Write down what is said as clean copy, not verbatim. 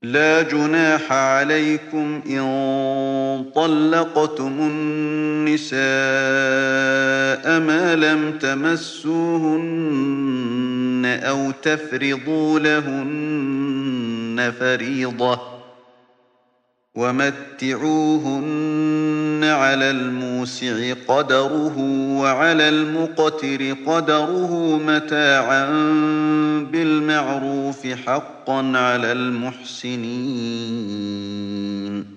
لا جناح عليكم إن طلقتم النساء ما لم تمسوهن أو تفرضوا لهن فريضة ومتعوهن على الموسع قدره وعلى المقتر قدره متاعا بالمعروف حقا على المحسنين